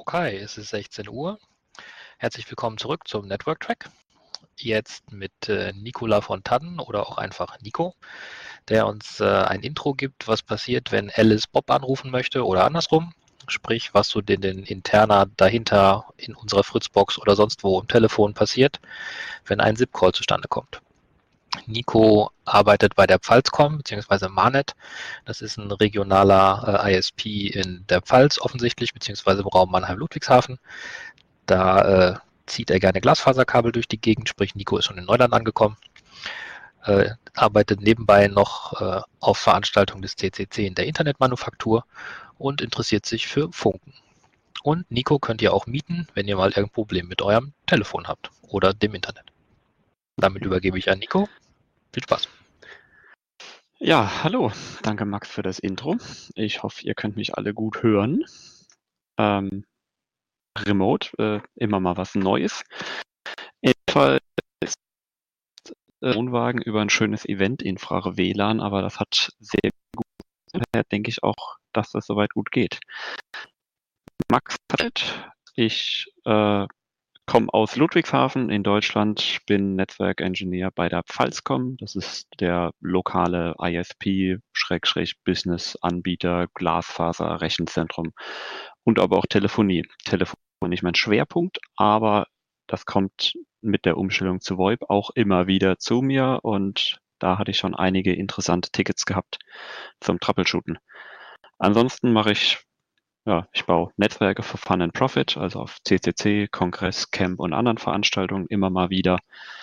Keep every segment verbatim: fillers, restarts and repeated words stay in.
Okay, es ist sechzehn Uhr. Herzlich willkommen zurück zum Network Track. Jetzt mit äh, Nicola von Tannen oder auch einfach Nico, der uns äh, ein Intro gibt, was passiert, wenn Alice Bob anrufen möchte oder andersrum. Sprich, was so den, den interner dahinter in unserer Fritzbox oder sonst wo im Telefon passiert, wenn ein S I P-Call zustande kommt. Nico arbeitet bei der Pfalzcom bzw. Marnet. Das ist ein regionaler äh, I S P in der Pfalz offensichtlich, beziehungsweise im Raum Mannheim-Ludwigshafen. Da äh, zieht er gerne Glasfaserkabel durch die Gegend, sprich Nico ist schon in Neuland angekommen. Äh, arbeitet nebenbei noch äh, auf Veranstaltungen des C C C in der Internetmanufaktur und interessiert sich für Funken. Und Nico könnt ihr auch mieten, wenn ihr mal irgendein Problem mit eurem Telefon habt oder dem Internet. Damit übergebe ich an Nico. Viel Spaß. Ja, hallo. Danke, Max, für das Intro. Ich hoffe, ihr könnt mich alle gut hören. Ähm, remote, äh, immer mal was Neues. Jedenfalls ist äh, Wohnwagen über ein schönes Event Infra W L A N, aber das hat sehr gut, daher denke ich auch, dass das soweit gut geht. Max, ich äh, komme aus Ludwigshafen in Deutschland, bin Netzwerkingenieur bei der Pfalzcom. Das ist der lokale I S P-Business-Anbieter, Glasfaser, Rechenzentrum und aber auch Telefonie. Telefonie ist nicht mein Schwerpunkt, aber das kommt mit der Umstellung zu VoIP auch immer wieder zu mir und da hatte ich schon einige interessante Tickets gehabt zum Troubleshooten. Ansonsten mache ich Ja, ich baue Netzwerke für Fun and Profit, also auf C C C, Kongress, Camp und anderen Veranstaltungen immer mal wieder.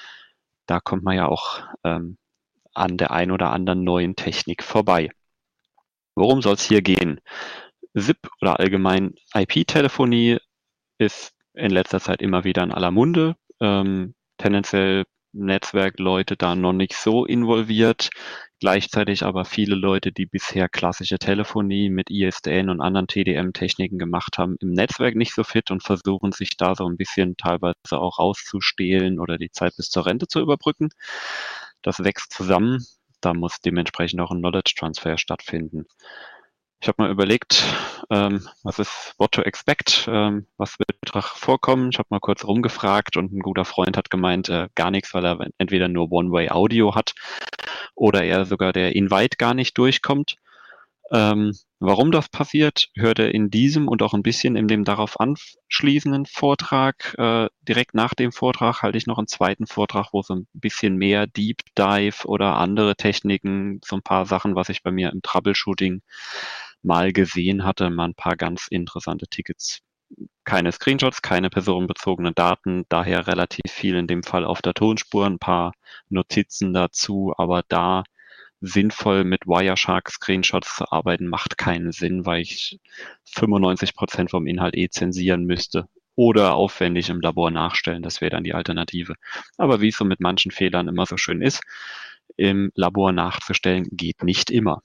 Da kommt man ja auch ähm, an der ein oder anderen neuen Technik vorbei. Worum soll es hier gehen? S I P oder allgemein I P-Telefonie ist in letzter Zeit immer wieder in aller Munde. Ähm, tendenziell Netzwerkleute da noch nicht so involviert. Gleichzeitig aber viele Leute, die bisher klassische Telefonie mit I S D N und anderen T D M-Techniken gemacht haben, im Netzwerk nicht so fit und versuchen sich da so ein bisschen teilweise auch rauszustehlen oder die Zeit bis zur Rente zu überbrücken. Das wächst zusammen. Da muss dementsprechend auch ein Knowledge Transfer stattfinden. Ich habe mal überlegt, ähm, was ist what to expect, ähm, was wird vorkommen. Ich habe mal kurz rumgefragt und ein guter Freund hat gemeint, äh, gar nichts, weil er entweder nur One-Way-Audio hat oder er sogar der Invite gar nicht durchkommt. Ähm, warum das passiert, hört er in diesem und auch ein bisschen in dem darauf anschließenden Vortrag. Äh, direkt nach dem Vortrag halte ich noch einen zweiten Vortrag, wo so ein bisschen mehr Deep Dive oder andere Techniken, so ein paar Sachen, was ich bei mir im Troubleshooting mal gesehen hatte, mal ein paar ganz interessante Tickets. Keine Screenshots, keine personenbezogenen Daten, daher relativ viel in dem Fall auf der Tonspur, ein paar Notizen dazu, aber da sinnvoll mit Wireshark-Screenshots zu arbeiten, macht keinen Sinn, weil ich fünfundneunzig Prozent vom Inhalt eh zensieren müsste oder aufwendig im Labor nachstellen. Das wäre dann die Alternative. Aber wie es so mit manchen Fehlern immer so schön ist, im Labor nachzustellen, geht nicht immer.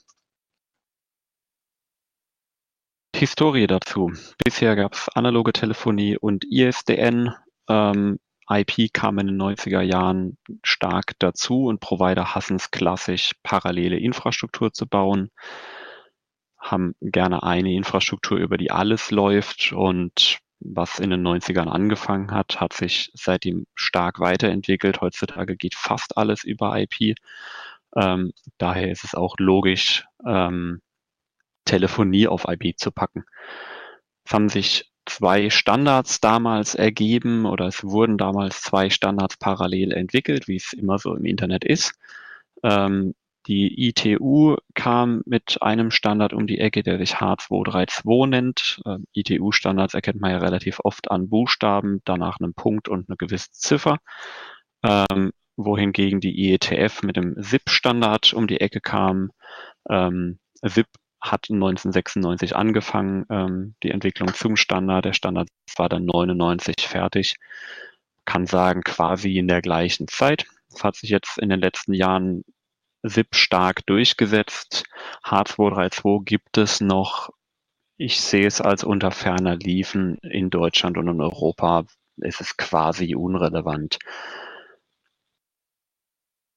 Historie dazu. Bisher gab es analoge Telefonie und I S D N. Ähm, I P kam in den neunziger Jahren stark dazu und Provider hassen es klassisch, parallele Infrastruktur zu bauen, haben gerne eine Infrastruktur, über die alles läuft und was in den neunzigern angefangen hat, hat sich seitdem stark weiterentwickelt. Heutzutage geht fast alles über I P. Ähm, daher ist es auch logisch, ähm, Telefonie auf I P zu packen. Es haben sich zwei Standards damals ergeben oder es wurden damals zwei Standards parallel entwickelt, wie es immer so im Internet ist. Ähm, die I T U kam mit einem Standard um die Ecke, der sich H zwei drei zwei nennt. Ähm, I T U-Standards erkennt man ja relativ oft an Buchstaben, danach einem Punkt und eine gewisse Ziffer. Ähm, wohingegen die I E T F mit dem S I P-Standard um die Ecke kam. Ähm, S I P hat neunzehnhundertsechsundneunzig angefangen, ähm, die Entwicklung zum Standard. Der Standard war dann neunundneunzig fertig. Kann sagen, quasi in der gleichen Zeit. Es hat sich jetzt in den letzten Jahren S I P stark durchgesetzt. H zwei drei zwei gibt es noch. Ich sehe es als unter ferner Liefen in Deutschland und in Europa. Es ist quasi unrelevant.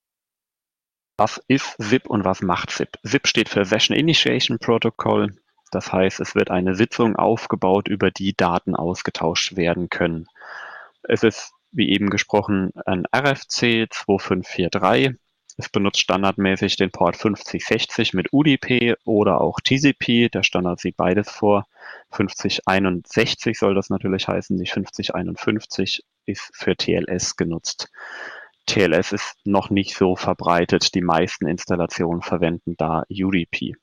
Was ist S I P und was macht S I P? S I P steht für Session Initiation Protocol. Das heißt, es wird eine Sitzung aufgebaut, über die Daten ausgetauscht werden können. Es ist, wie eben gesprochen, ein R F C zwei fünf vier drei. Es benutzt standardmäßig den Port fünfzig sechzig mit U D P oder auch T C P. Der Standard sieht beides vor. fünfzig einundsechzig soll das natürlich heißen, nicht fünfzig einundfünfzig ist für T L S genutzt. T L S ist noch nicht so verbreitet. Die meisten Installationen verwenden da U D P.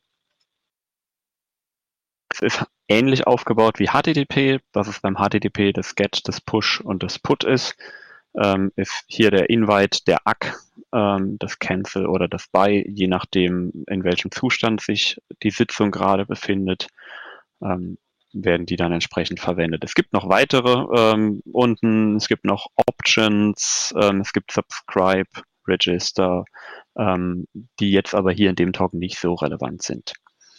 Es ist ähnlich aufgebaut wie H T T P. Das ist beim H T T P das Get, das Push und das Put ist. Ähm, ist hier der Invite, der A C, ähm, das Cancel oder das Buy, je nachdem, in welchem Zustand sich die Sitzung gerade befindet, ähm, werden die dann entsprechend verwendet. Es gibt noch weitere ähm, unten, es gibt noch Options, ähm, es gibt Subscribe, Register, ähm, die jetzt aber hier in dem Talk nicht so relevant sind.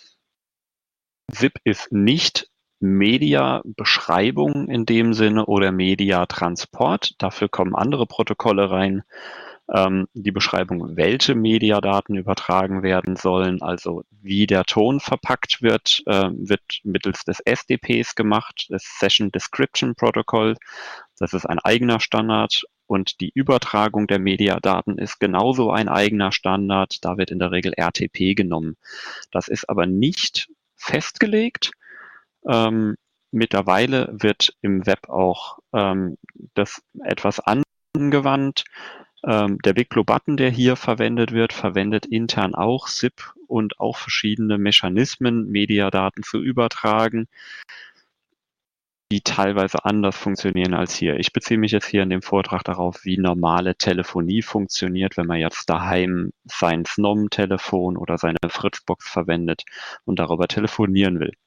S I P ist nicht Media-Beschreibung in dem Sinne oder Media-Transport. Dafür kommen andere Protokolle rein. Ähm, die Beschreibung, welche Mediadaten übertragen werden sollen, also wie der Ton verpackt wird, äh, wird mittels des S D Ps gemacht, des Session Description Protocol. Das ist ein eigener Standard. Und die Übertragung der Mediadaten ist genauso ein eigener Standard. Da wird in der Regel R T P genommen. Das ist aber nicht festgelegt. Ähm, mittlerweile wird im Web auch ähm, das etwas angewandt. Ähm, der Big Blue Button, der hier verwendet wird, verwendet intern auch S I P und auch verschiedene Mechanismen, Mediadaten zu übertragen, die teilweise anders funktionieren als hier. Ich beziehe mich jetzt hier in dem Vortrag darauf, wie normale Telefonie funktioniert, wenn man jetzt daheim sein S N O M-Telefon oder seine Fritzbox verwendet und darüber telefonieren will.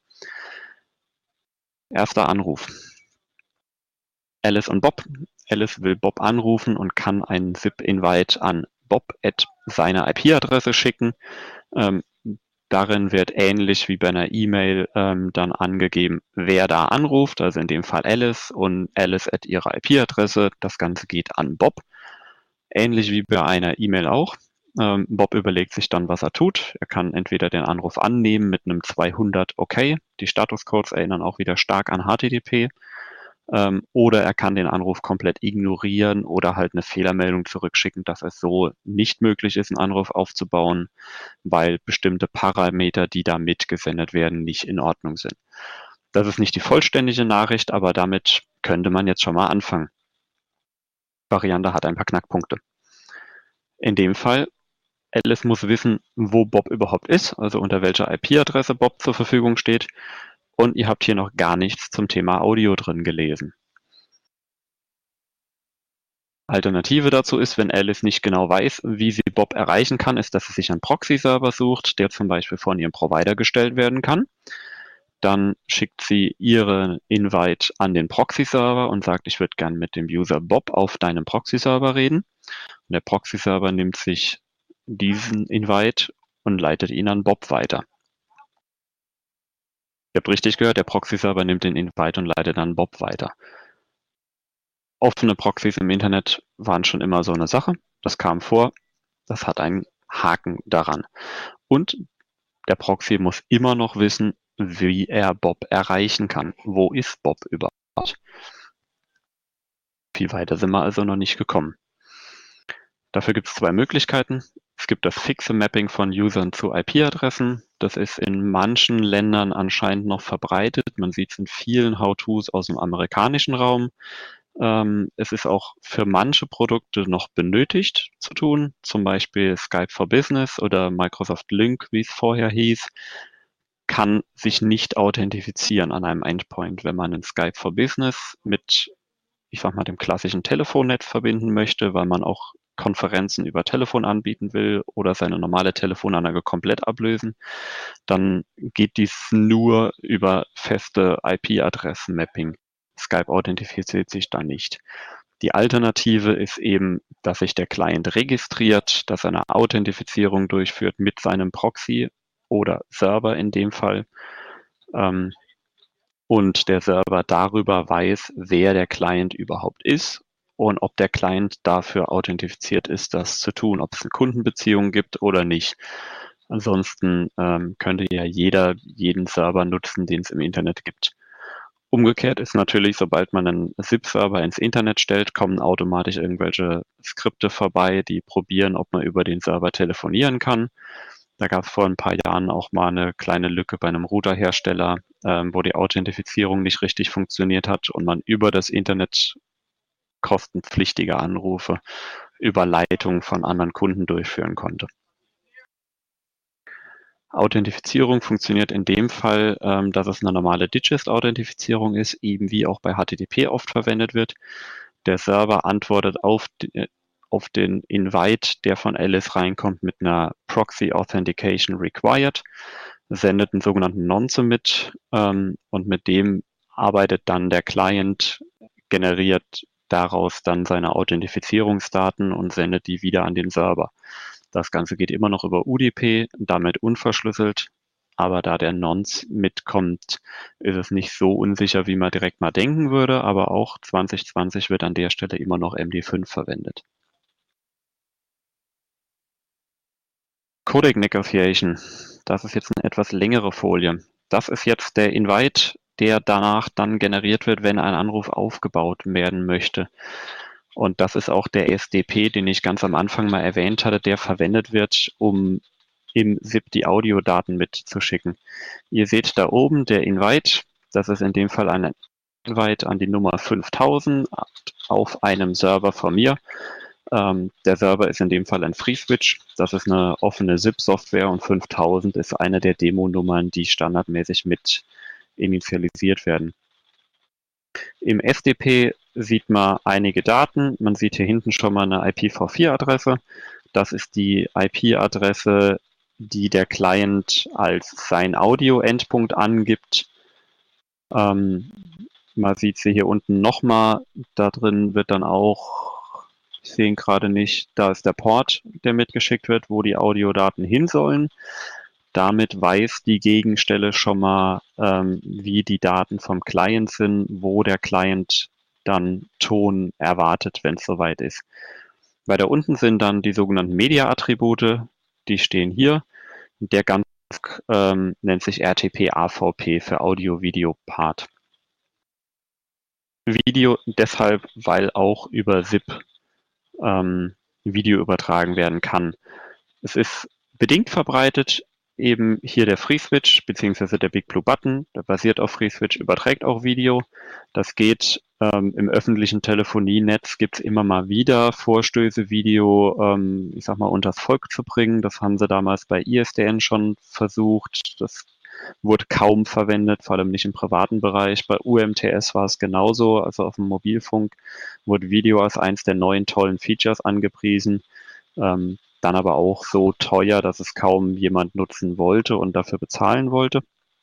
Erster Anruf. Alice und Bob. Alice will Bob anrufen und kann einen S I P-Invite an Bob at seine I P-Adresse schicken. Ähm, darin wird ähnlich wie bei einer E-Mail ähm, dann angegeben, wer da anruft, also in dem Fall Alice und Alice at ihrer I P-Adresse. Das Ganze geht an Bob. Ähnlich wie bei einer E-Mail auch. Ähm, Bob überlegt sich dann, was er tut. Er kann entweder den Anruf annehmen mit einem zweihundert OK. Die Statuscodes erinnern auch wieder stark an H T T P. Ähm, oder er kann den Anruf komplett ignorieren oder halt eine Fehlermeldung zurückschicken, dass es so nicht möglich ist, einen Anruf aufzubauen, weil bestimmte Parameter, die da mitgesendet werden, nicht in Ordnung sind. Das ist nicht die vollständige Nachricht, aber damit könnte man jetzt schon mal anfangen. Die Variante hat ein paar Knackpunkte. In dem Fall, Alice muss wissen, wo Bob überhaupt ist, also unter welcher I P-Adresse Bob zur Verfügung steht. Und ihr habt hier noch gar nichts zum Thema Audio drin gelesen. Alternative dazu ist, wenn Alice nicht genau weiß, wie sie Bob erreichen kann, ist, dass sie sich einen Proxy-Server sucht, der zum Beispiel von ihrem Provider gestellt werden kann. Dann schickt sie ihre Invite an den Proxy-Server und sagt, ich würde gern mit dem User Bob auf deinem Proxy-Server reden. Und der Proxy-Server nimmt sich diesen Invite und leitet ihn an Bob weiter. Ihr habt richtig gehört, der Proxy-Server nimmt den Invite und leitet an Bob weiter. Offene Proxys im Internet waren schon immer so eine Sache. Das kam vor. Das hat einen Haken daran. Und der Proxy muss immer noch wissen, wie er Bob erreichen kann. Wo ist Bob überhaupt? Viel weiter sind wir also noch nicht gekommen. Dafür gibt es zwei Möglichkeiten. Es gibt das fixe Mapping von Usern zu I P-Adressen. Das ist in manchen Ländern anscheinend noch verbreitet. Man sieht es in vielen How-Tos aus dem amerikanischen Raum. Ähm, es ist auch für manche Produkte noch benötigt zu tun, zum Beispiel Skype for Business oder Microsoft Lync, wie es vorher hieß, kann sich nicht authentifizieren an einem Endpoint. Wenn man ein Skype for Business mit, ich sag mal, dem klassischen Telefonnetz verbinden möchte, weil man auch Konferenzen über Telefon anbieten will oder seine normale Telefonanlage komplett ablösen, dann geht dies nur über feste I P-Adressen-Mapping. Skype authentifiziert sich da nicht. Die Alternative ist eben, dass sich der Client registriert, dass er eine Authentifizierung durchführt mit seinem Proxy oder Server in dem Fall. Ähm, und der Server darüber weiß, wer der Client überhaupt ist und ob der Client dafür authentifiziert ist, das zu tun, ob es eine Kundenbeziehung gibt oder nicht. Ansonsten ähm, könnte ja jeder jeden Server nutzen, den es im Internet gibt. Umgekehrt ist natürlich, sobald man einen S I P-Server ins Internet stellt, kommen automatisch irgendwelche Skripte vorbei, die probieren, ob man über den Server telefonieren kann. Da gab es vor ein paar Jahren auch mal eine kleine Lücke bei einem Routerhersteller, ähm, wo die Authentifizierung nicht richtig funktioniert hat und man über das Internet kostenpflichtige Anrufe über Leitung von anderen Kunden durchführen konnte. Authentifizierung funktioniert in dem Fall, ähm, dass es eine normale Digest-Authentifizierung ist, eben wie auch bei H T T P oft verwendet wird. Der Server antwortet auf, die, auf den Invite, der von Alice reinkommt, mit einer Proxy Authentication Required, sendet einen sogenannten Non-Submit ähm, und mit dem arbeitet dann der Client, generiert daraus dann seine Authentifizierungsdaten und sendet die wieder an den Server. Das Ganze geht immer noch über U D P, damit unverschlüsselt. Aber da der Nonce mitkommt, ist es nicht so unsicher, wie man direkt mal denken würde. Aber auch zwanzig zwanzig wird an der Stelle immer noch M D fünf verwendet. Codec Negotiation. Das ist jetzt eine etwas längere Folie. Das ist jetzt der Invite, der danach dann generiert wird, wenn ein Anruf aufgebaut werden möchte. Und das ist auch der S D P, den ich ganz am Anfang mal erwähnt hatte, der verwendet wird, um im S I P die Audiodaten mitzuschicken. Ihr seht da oben der Invite, das ist in dem Fall ein Invite an die Nummer fünftausend auf einem Server von mir. Ähm, der Server ist in dem Fall ein FreeSwitch, das ist eine offene S I P-Software und fünftausend ist eine der Demo-Nummern, die standardmäßig mit initialisiert werden. Im S D P sieht man einige Daten. Man sieht hier hinten schon mal eine I P v vier Adresse. Das ist die I P-Adresse, die der Client als sein Audio-Endpunkt angibt. Ähm, man sieht sie hier unten nochmal. Da drin wird dann auch, ich sehe ihn gerade nicht, da ist der Port, der mitgeschickt wird, wo die Audiodaten hin sollen. Damit weiß die Gegenstelle schon mal, ähm, wie die Daten vom Client sind, wo der Client dann Ton erwartet, wenn es soweit ist. Weiter unten sind dann die sogenannten Media-Attribute, die stehen hier. Der ganze ähm, nennt sich R T P A V P für Audio-Video-Part. Video deshalb, weil auch über S I P ähm, Video übertragen werden kann. Es ist bedingt verbreitet, eben hier der FreeSwitch beziehungsweise der Big Blue Button, der basiert auf FreeSwitch, überträgt auch Video. Das geht ähm, im öffentlichen Telefonienetz, gibt es immer mal wieder Vorstöße, Video, ähm, ich sag mal, unters Volk zu bringen. Das haben sie damals bei I S D N schon versucht. Das wurde kaum verwendet, vor allem nicht im privaten Bereich. Bei U M T S war es genauso, also auf dem Mobilfunk wurde Video als eins der neuen tollen Features angepriesen. Ähm, dann aber auch so teuer, dass es kaum jemand nutzen wollte und dafür bezahlen wollte.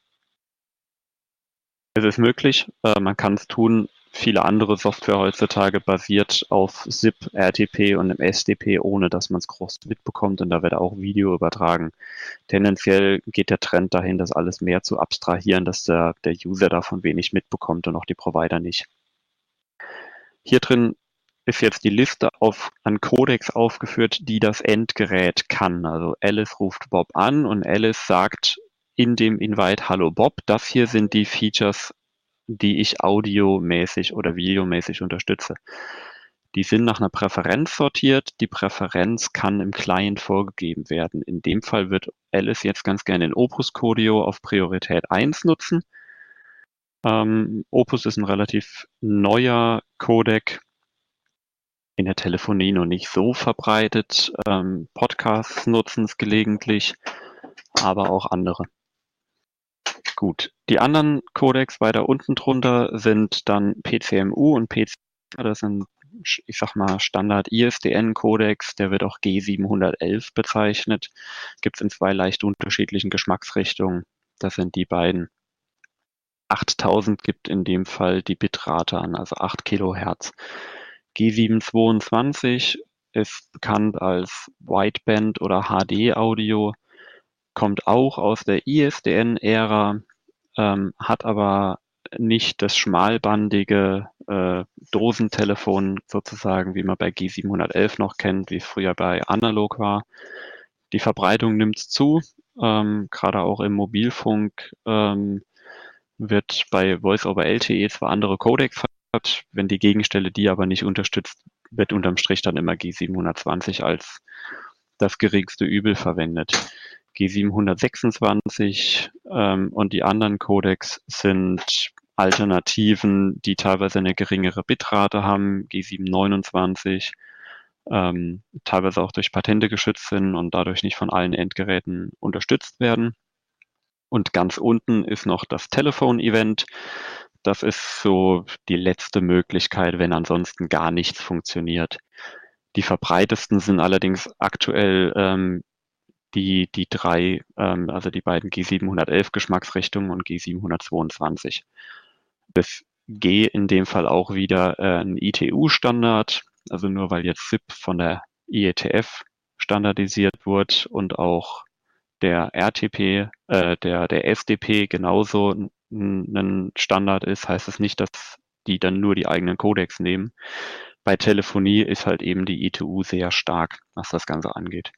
Es ist möglich, äh, man kann es tun. Viele andere Software heutzutage basiert auf S I P, R T P und im S D P, ohne dass man es groß mitbekommt und da wird auch Video übertragen. Tendenziell geht der Trend dahin, das alles mehr zu abstrahieren, dass der, der User davon wenig mitbekommt und auch die Provider nicht. Hier drin ist jetzt die Liste auf, an Codecs aufgeführt, die das Endgerät kann. Also Alice ruft Bob an und Alice sagt in dem Invite, hallo Bob, das hier sind die Features, die ich audiomäßig oder videomäßig unterstütze. Die sind nach einer Präferenz sortiert. Die Präferenz kann im Client vorgegeben werden. In dem Fall wird Alice jetzt ganz gerne den Opus Codio auf Priorität eins nutzen. Ähm, Opus ist ein relativ neuer Codec, in der Telefonie noch nicht so verbreitet. Ähm, Podcasts nutzen es gelegentlich, aber auch andere. Gut, die anderen Codecs weiter unten drunter sind dann P C M U und P C M U. Das sind, ich sag mal, Standard I S D N-Codecs. Der wird auch G siebenhundertelf bezeichnet. Gibt es in zwei leicht unterschiedlichen Geschmacksrichtungen. Das sind die beiden. achttausend gibt in dem Fall die Bitrate an, also acht Kilohertz. G siebenhundertzweiundzwanzig ist bekannt als Wideband oder H D-Audio, kommt auch aus der I S D N-Ära, ähm, hat aber nicht das schmalbandige äh, Dosentelefon sozusagen, wie man bei G siebenhundertelf noch kennt, wie früher bei Analog war. Die Verbreitung nimmt zu. Ähm, gerade auch im Mobilfunk ähm, wird bei Voice over L T E zwar andere Codecs verwendet, wenn die Gegenstelle die aber nicht unterstützt, wird unterm Strich dann immer G siebenhundertzwanzig als das geringste Übel verwendet. G siebenhundertsechsundzwanzig ähm, und die anderen Codecs sind Alternativen, die teilweise eine geringere Bitrate haben, G siebenhundertneunundzwanzig, ähm, teilweise auch durch Patente geschützt sind und dadurch nicht von allen Endgeräten unterstützt werden. Und ganz unten ist noch das Telephone-Event. Das ist so die letzte Möglichkeit, wenn ansonsten gar nichts funktioniert. Die verbreitesten sind allerdings aktuell ähm, die, die drei, ähm, also die beiden G siebenhundertelf Geschmacksrichtungen und G siebenhundertzweiundzwanzig. Das G in dem Fall auch wieder äh, ein I T U-Standard, also nur weil jetzt S I P von der I E T F standardisiert wird und auch der R T P, äh, der, der S D P genauso ein, ein Standard ist, heißt es nicht, dass die dann nur die eigenen Codecs nehmen. Bei Telefonie ist halt eben die I T U sehr stark, was das Ganze angeht.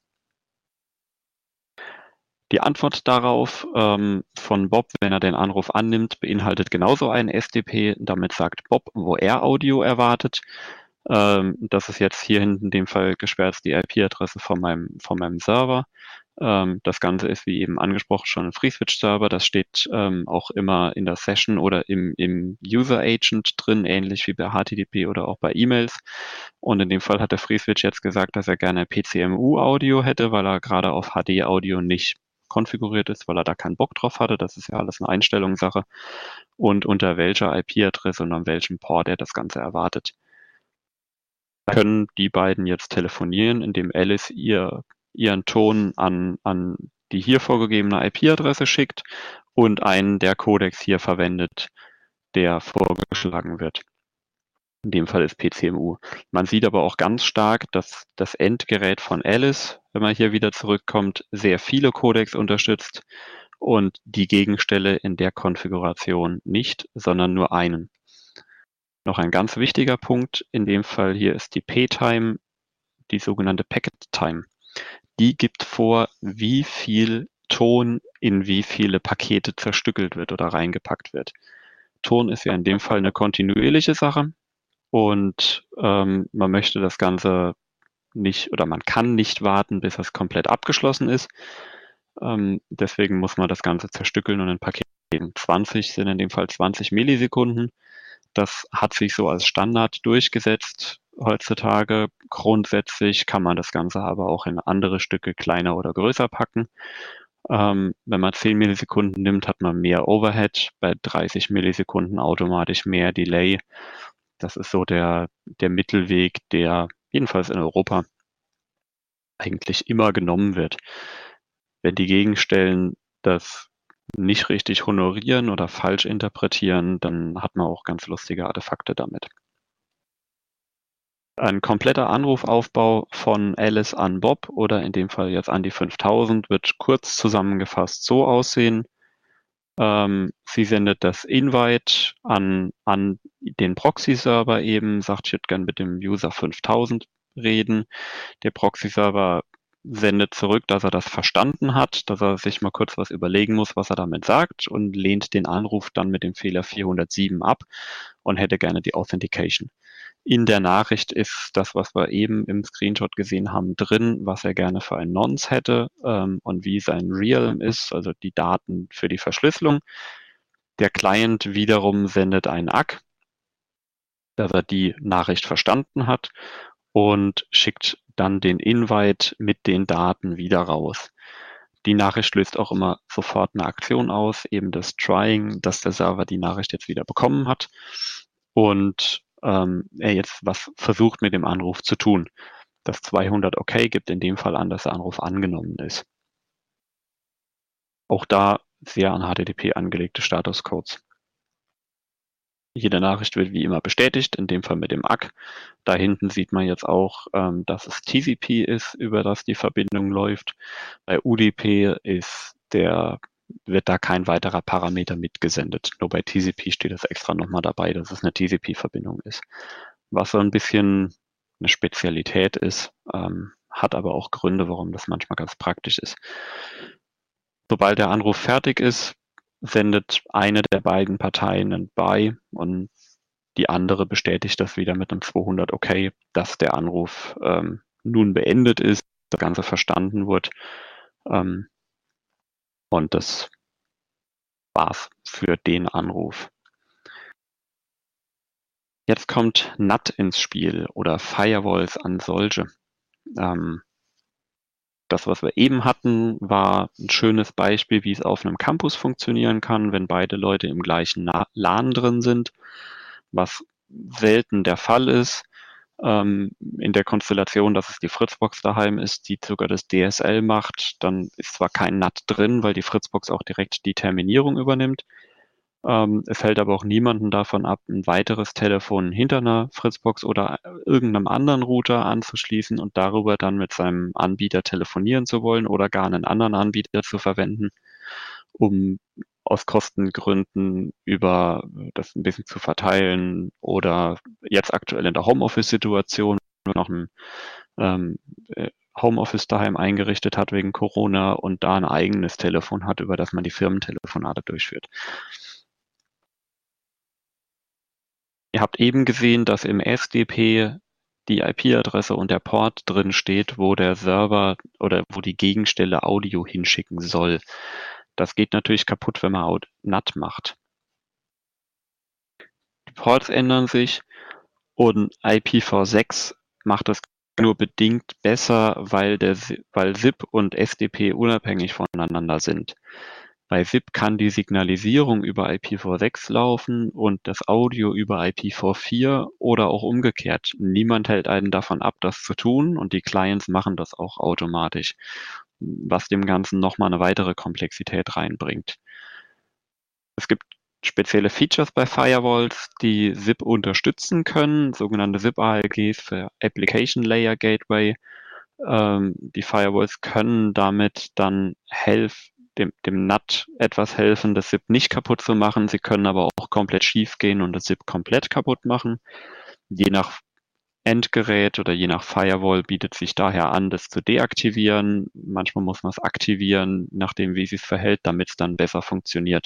Die Antwort darauf ähm, von Bob, wenn er den Anruf annimmt, beinhaltet genauso einen S D P. Damit sagt Bob, wo er Audio erwartet. Ähm, das ist jetzt hier hinten in dem Fall gesperrt die I P-Adresse von meinem, von meinem Server. Ähm, das Ganze ist, wie eben angesprochen, schon ein FreeSwitch-Server. Das steht ähm, auch immer in der Session oder im, im User-Agent drin, ähnlich wie bei H T T P oder auch bei E-Mails. Und in dem Fall hat der FreeSwitch jetzt gesagt, dass er gerne P C M U-Audio hätte, weil er gerade auf H D-Audio nicht konfiguriert ist, weil er da keinen Bock drauf hatte. Das ist ja alles eine Einstellungssache. Und unter welcher I P-Adresse und an welchem Port er das Ganze erwartet. Können die beiden jetzt telefonieren, indem Alice ihr, ihren Ton an, an die hier vorgegebene I P-Adresse schickt und einen der Codecs hier verwendet, der vorgeschlagen wird. In dem Fall ist P C M U. Man sieht aber auch ganz stark, dass das Endgerät von Alice, wenn man hier wieder zurückkommt, sehr viele Codecs unterstützt und die Gegenstelle in der Konfiguration nicht, sondern nur einen. Noch ein ganz wichtiger Punkt in dem Fall hier ist die P-Time, die sogenannte Packet Time. Die gibt vor, wie viel Ton in wie viele Pakete zerstückelt wird oder reingepackt wird. Ton ist ja in dem Fall eine kontinuierliche Sache und ähm, man möchte das Ganze nicht oder man kann nicht warten, bis es komplett abgeschlossen ist. Ähm, deswegen muss man das Ganze zerstückeln und in Paketen. zwanzig sind in dem Fall zwanzig Millisekunden. Das hat sich so als Standard durchgesetzt heutzutage. Grundsätzlich kann man das Ganze aber auch in andere Stücke kleiner oder größer packen. Ähm, wenn man zehn Millisekunden nimmt, hat man mehr Overhead, bei dreißig Millisekunden automatisch mehr Delay. Das ist so der, der Mittelweg, der jedenfalls in Europa eigentlich immer genommen wird. Wenn die Gegenstellen das nicht richtig honorieren oder falsch interpretieren, dann hat man auch ganz lustige Artefakte damit. Ein kompletter Anrufaufbau von Alice an Bob oder in dem Fall jetzt an die fünftausend wird kurz zusammengefasst so aussehen. Ähm, sie sendet das Invite an, an den Proxy-Server eben, sagt, ich würde gerne mit dem User fünftausend reden. Der Proxy-Server sendet zurück, dass er das verstanden hat, dass er sich mal kurz was überlegen muss, was er damit sagt und lehnt den Anruf dann mit dem Fehler vierhundertsieben ab und hätte gerne die Authentication. In der Nachricht ist das, was wir eben im Screenshot gesehen haben, drin, was er gerne für ein Nonce hätte ähm, und wie sein Realm ist, also die Daten für die Verschlüsselung. Der Client wiederum sendet einen A C K, dass er die Nachricht verstanden hat und schickt dann den Invite mit den Daten wieder raus. Die Nachricht löst auch immer sofort eine Aktion aus, eben das Trying, dass der Server die Nachricht jetzt wieder bekommen hat und ähm, er jetzt was versucht mit dem Anruf zu tun. Das zweihundert OK gibt in dem Fall an, dass der Anruf angenommen ist. Auch da sehr an H T T P angelegte Statuscodes. Jede Nachricht wird wie immer bestätigt, in dem Fall mit dem A C K. Da hinten sieht man jetzt auch, ähm, dass es T C P ist, über das die Verbindung läuft. Bei U D P ist der, wird da kein weiterer Parameter mitgesendet. Nur bei T C P steht das extra nochmal dabei, dass es eine T C P-Verbindung ist. Was so ein bisschen eine Spezialität ist, ähm, hat aber auch Gründe, warum das manchmal ganz praktisch ist. Sobald der Anruf fertig ist, sendet eine der beiden Parteien ein Bye und die andere bestätigt das wieder mit einem zweihundert Okay, dass der Anruf ähm, nun beendet ist, das Ganze verstanden wird. Ähm, und das war's für den Anruf. Jetzt kommt N A T ins Spiel oder Firewalls an solche. Ähm, das, was wir eben hatten, war ein schönes Beispiel, wie es auf einem Campus funktionieren kann, wenn beide Leute im gleichen LAN drin sind, was selten der Fall ist. Ähm, in der Konstellation, dass es die Fritzbox daheim ist, die sogar das D S L macht, dann ist zwar kein N A T drin, weil die Fritzbox auch direkt die Terminierung übernimmt. Ähm, es hält aber auch niemanden davon ab, ein weiteres Telefon hinter einer Fritzbox oder irgendeinem anderen Router anzuschließen und darüber dann mit seinem Anbieter telefonieren zu wollen oder gar einen anderen Anbieter zu verwenden, um aus Kostengründen über das ein bisschen zu verteilen oder jetzt aktuell in der Homeoffice-Situation noch ein ähm, Homeoffice daheim eingerichtet hat wegen Corona und da ein eigenes Telefon hat, über das man die Firmentelefonate durchführt. Ihr habt eben gesehen, dass im S D P die I P-Adresse und der Port drin steht, wo der Server oder wo die Gegenstelle Audio hinschicken soll. Das geht natürlich kaputt, wenn man N A T macht. Die Ports ändern sich und I P v sechs macht das nur bedingt besser, weil, der, weil S I P und S D P unabhängig voneinander sind. Bei S I P kann die Signalisierung über I P v sechs laufen und das Audio über I P v vier oder auch umgekehrt. Niemand hält einen davon ab, das zu tun und die Clients machen das auch automatisch, was dem Ganzen nochmal eine weitere Komplexität reinbringt. Es gibt spezielle Features bei Firewalls, die S I P unterstützen können, sogenannte S I P-A L Gs für Application Layer Gateway. Ähm, die Firewalls können damit dann helfen, dem, dem N A T etwas helfen, das S I P nicht kaputt zu machen. Sie können aber auch komplett schief gehen und das S I P komplett kaputt machen. Je nach Endgerät oder je nach Firewall bietet sich daher an, das zu deaktivieren. Manchmal muss man es aktivieren, nachdem wie es sich verhält, damit es dann besser funktioniert.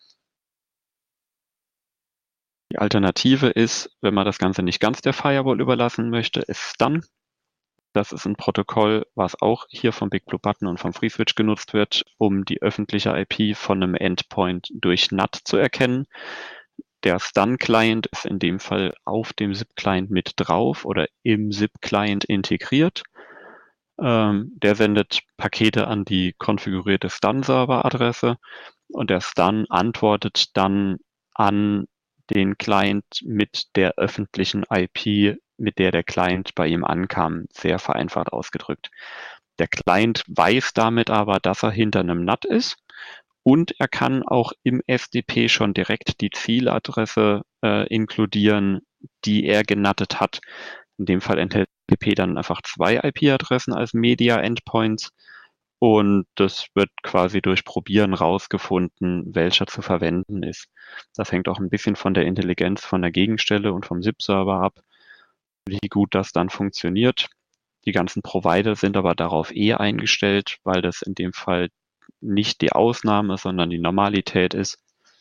Die Alternative ist, wenn man das Ganze nicht ganz der Firewall überlassen möchte, ist Stun. Das ist ein Protokoll, was auch hier vom Big Blue Button und vom FreeSwitch genutzt wird, um die öffentliche I P von einem Endpoint durch N A T zu erkennen. Der Stun-Client ist in dem Fall auf dem S I P-Client mit drauf oder im S I P-Client integriert. Ähm, der sendet Pakete an die konfigurierte Stun-Server-Adresse und der Stun antwortet dann an den Client mit der öffentlichen I P, mit der der Client bei ihm ankam, sehr vereinfacht ausgedrückt. Der Client weiß damit aber, dass er hinter einem N A T ist und er kann auch im S D P schon direkt die Zieladresse äh, inkludieren, die er genattet hat. In dem Fall enthält S D P dann einfach zwei I P-Adressen als Media-Endpoints und das wird quasi durch Probieren rausgefunden, welcher zu verwenden ist. Das hängt auch ein bisschen von der Intelligenz von der Gegenstelle und vom S I P-Server ab, wie gut das dann funktioniert. Die ganzen Provider sind aber darauf eh eingestellt, weil das in dem Fall nicht die Ausnahme, sondern die Normalität ist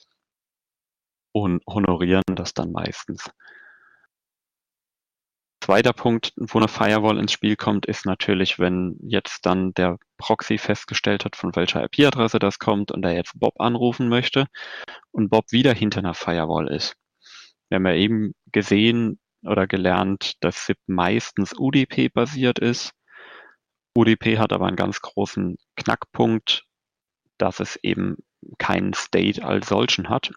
und honorieren das dann meistens. Zweiter Punkt, wo eine Firewall ins Spiel kommt, ist natürlich, wenn jetzt dann der Proxy festgestellt hat, von welcher I P-Adresse das kommt und er jetzt Bob anrufen möchte und Bob wieder hinter einer Firewall ist. Wir haben ja eben gesehen oder gelernt, dass S I P meistens U D P-basiert ist. U D P hat aber einen ganz großen Knackpunkt, dass es eben keinen State als solchen hat.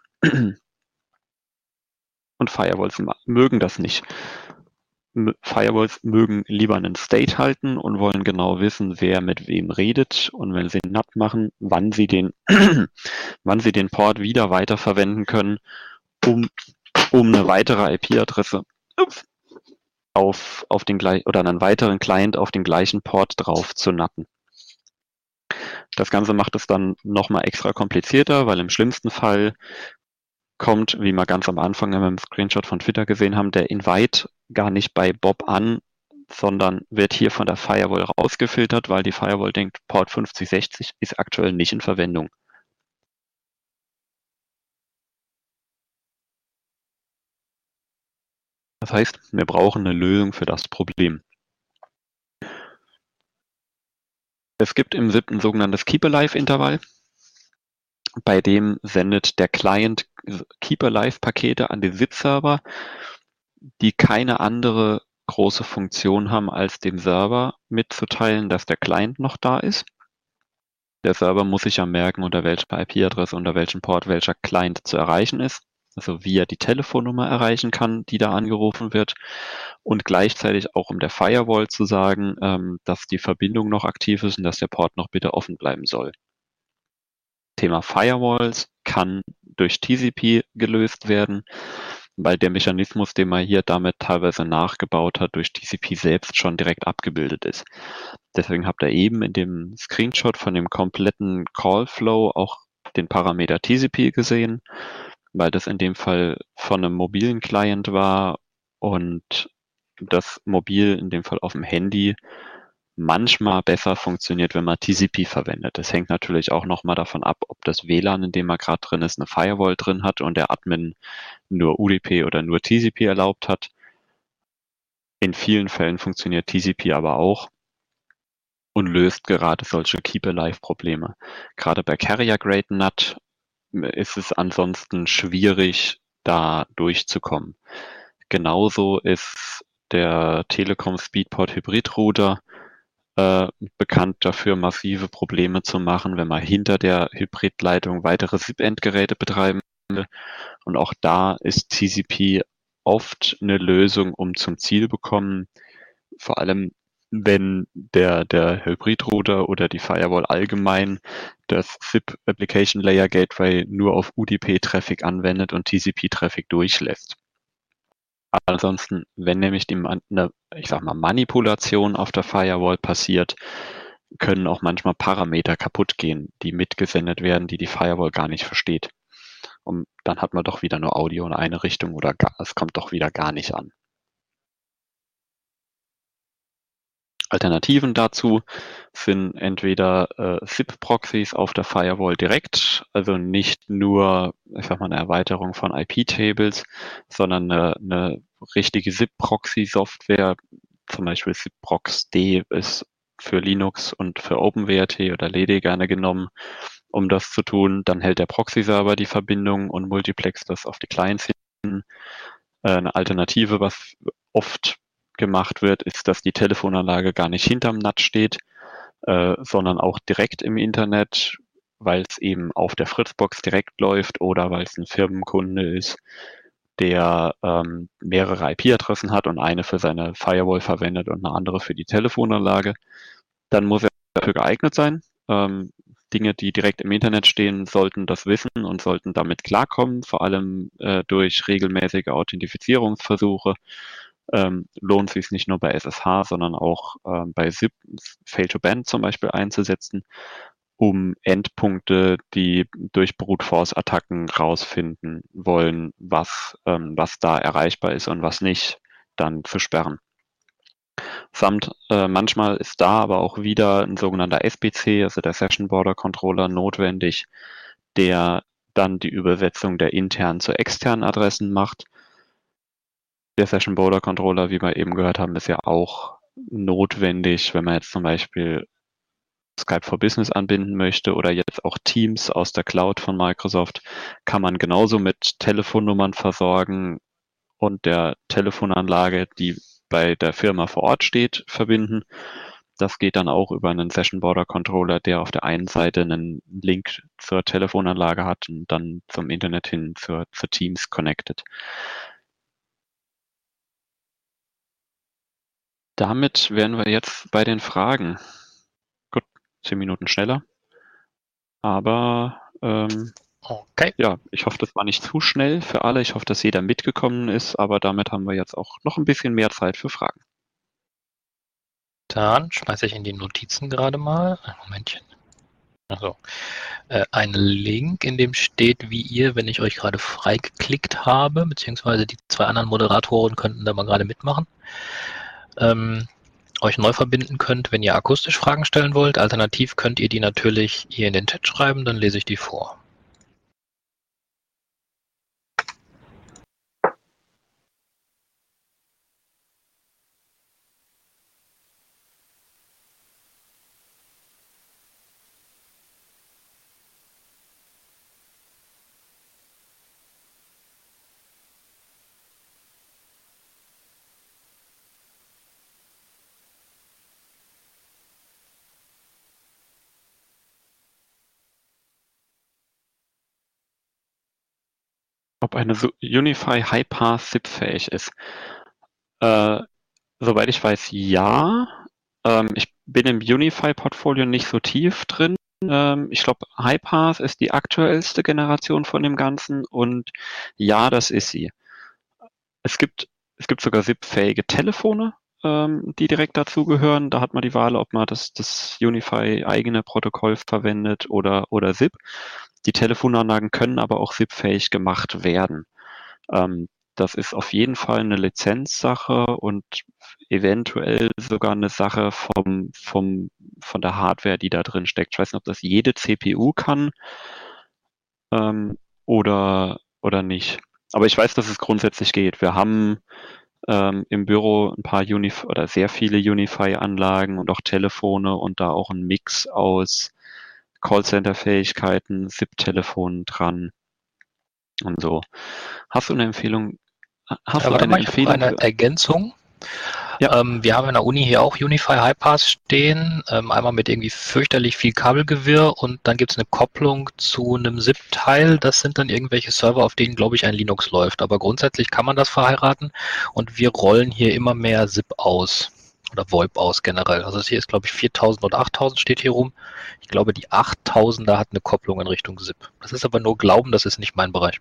Und Firewalls mögen das nicht. Firewalls mögen lieber einen State halten und wollen genau wissen, wer mit wem redet und wenn sie N A T machen, wann sie den, wann sie den Port wieder weiterverwenden können, um, um eine weitere I P-Adresse auf, auf den gleich oder einen weiteren Client auf den gleichen Port drauf zu natten. Das Ganze macht es dann nochmal extra komplizierter, weil im schlimmsten Fall kommt, wie wir ganz am Anfang in einem Screenshot von Twitter gesehen haben, der Invite gar nicht bei Bob an, sondern wird hier von der Firewall rausgefiltert, weil die Firewall denkt, Port fünfzig sechzig ist aktuell nicht in Verwendung. Das heißt, wir brauchen eine Lösung für das Problem. Es gibt im S I P ein sogenanntes Keep-Alive-Intervall, bei dem sendet der Client Keep-Alive-Pakete an den S I P-Server, die keine andere große Funktion haben, als dem Server mitzuteilen, dass der Client noch da ist. Der Server muss sich ja merken, unter welcher I P-Adresse, unter welchem Port welcher Client zu erreichen ist, also wie er die Telefonnummer erreichen kann, die da angerufen wird, und gleichzeitig auch um der Firewall zu sagen, ähm, dass die Verbindung noch aktiv ist und dass der Port noch bitte offen bleiben soll. Thema Firewalls kann durch T C P gelöst werden, weil der Mechanismus, den man hier damit teilweise nachgebaut hat, durch T C P selbst schon direkt abgebildet ist. Deswegen habt ihr eben in dem Screenshot von dem kompletten Call-Flow auch den Parameter T C P gesehen, weil das in dem Fall von einem mobilen Client war und das mobil in dem Fall auf dem Handy manchmal besser funktioniert, wenn man T C P verwendet. Das hängt natürlich auch nochmal davon ab, ob das W L A N, in dem man gerade drin ist, eine Firewall drin hat und der Admin nur U D P oder nur T C P erlaubt hat. In vielen Fällen funktioniert T C P aber auch und löst gerade solche Keep-Alive-Probleme. Gerade bei Carrier-Grade N A T ist es ansonsten schwierig, da durchzukommen. Genauso ist der Telekom Speedport Hybrid Router äh, bekannt dafür, massive Probleme zu machen, wenn man hinter der Hybridleitung weitere S I P-Endgeräte betreiben will. Und auch da ist T C P oft eine Lösung, um zum Ziel bekommen, vor allem wenn der, der Hybrid-Router oder die Firewall allgemein das S I P Application Layer Gateway nur auf U D P-Traffic anwendet und T C P-Traffic durchlässt. Ansonsten, wenn nämlich die, eine, ich sag mal, Manipulation auf der Firewall passiert, können auch manchmal Parameter kaputt gehen, die mitgesendet werden, die die Firewall gar nicht versteht. Und dann hat man doch wieder nur Audio in eine Richtung oder gar, es kommt doch wieder gar nicht an. Alternativen dazu sind entweder äh, S I P-Proxys auf der Firewall direkt, also nicht nur, ich sag mal, eine Erweiterung von I P-Tables, sondern eine, eine richtige S I P-Proxy-Software, zum Beispiel S I P-Prox-D ist für Linux und für OpenWrt oder L E D gerne genommen, um das zu tun. Dann hält der Proxy-Server die Verbindung und multiplext das auf die Clients hin. Äh, eine Alternative, was oft gemacht wird, ist, dass die Telefonanlage gar nicht hinterm N A T steht, äh, sondern auch direkt im Internet, weil es eben auf der Fritzbox direkt läuft oder weil es ein Firmenkunde ist, der ähm, mehrere I P-Adressen hat und eine für seine Firewall verwendet und eine andere für die Telefonanlage. Dann muss er dafür geeignet sein. Ähm, Dinge, die direkt im Internet stehen, sollten das wissen und sollten damit klarkommen, vor allem äh, durch regelmäßige Authentifizierungsversuche. Ähm, lohnt sich nicht nur bei S S H, sondern auch ähm, bei S I P, Fail-to-Ban zum Beispiel einzusetzen, um Endpunkte, die durch Brute Force-Attacken rausfinden wollen, was, ähm, was da erreichbar ist und was nicht, dann zu sperren. Samt äh, manchmal ist da aber auch wieder ein sogenannter S B C, also der Session Border Controller, notwendig, der dann die Übersetzung der internen zu externen Adressen macht. Der Session Border Controller, wie wir eben gehört haben, ist ja auch notwendig, wenn man jetzt zum Beispiel Skype for Business anbinden möchte oder jetzt auch Teams aus der Cloud von Microsoft, kann man genauso mit Telefonnummern versorgen und der Telefonanlage, die bei der Firma vor Ort steht, verbinden. Das geht dann auch über einen Session Border Controller, der auf der einen Seite einen Link zur Telefonanlage hat und dann zum Internet hin zur, zur Teams connected. Damit wären wir jetzt bei den Fragen. Gut, zehn Minuten schneller. Aber ähm, okay. Ja, ich hoffe, das war nicht zu schnell für alle. Ich hoffe, dass jeder mitgekommen ist, aber damit haben wir jetzt auch noch ein bisschen mehr Zeit für Fragen. Dann schmeiße ich in die Notizen gerade mal. Ein Momentchen. Also, äh, ein Link, in dem steht, wie ihr, wenn ich euch gerade freigeklickt habe, beziehungsweise die zwei anderen Moderatoren könnten da mal gerade mitmachen. ähm, euch neu verbinden könnt, wenn ihr akustisch Fragen stellen wollt. Alternativ könnt ihr die natürlich hier in den Chat schreiben, dann lese ich die vor. Ob eine so- Unify High-Path S I P-fähig ist. Äh, soweit ich weiß, ja. Ähm, ich bin im Unify-Portfolio nicht so tief drin. Ähm, ich glaube, High-Path ist die aktuellste Generation von dem Ganzen und ja, das ist sie. Es gibt, es gibt sogar S I P-fähige Telefone, ähm, die direkt dazugehören. Da hat man die Wahl, ob man das, das Unify eigene Protokoll verwendet oder, oder S I P. Die Telefonanlagen können aber auch S I P-fähig gemacht werden. Ähm, das ist auf jeden Fall eine Lizenzsache und eventuell sogar eine Sache vom, vom, von der Hardware, die da drin steckt. Ich weiß nicht, ob das jede C P U kann ähm, oder, oder nicht. Aber ich weiß, dass es grundsätzlich geht. Wir haben ähm, im Büro ein paar Unif oder sehr viele Unify-Anlagen und auch Telefone und da auch ein Mix aus Callcenter-Fähigkeiten, S I P-Telefonen dran und so. Hast du eine Empfehlung? Hast Ja, du warte eine mal, ich habe noch Empfehlung eine für? Ergänzung. Ja, Ähm, wir haben in der Uni hier auch Unify High-Pass stehen, ähm, einmal mit irgendwie fürchterlich viel Kabelgewirr und dann gibt es eine Kopplung zu einem S I P-Teil. Das sind dann irgendwelche Server, auf denen, glaube ich, ein Linux läuft. Aber grundsätzlich kann man das verheiraten und wir rollen hier immer mehr S I P aus oder VoIP aus generell. Also das hier ist, glaube ich, viertausend oder achttausend steht hier rum. Ich glaube, die achttausender hat eine Kopplung in Richtung S I P. Das ist aber nur Glauben, das ist nicht mein Bereich.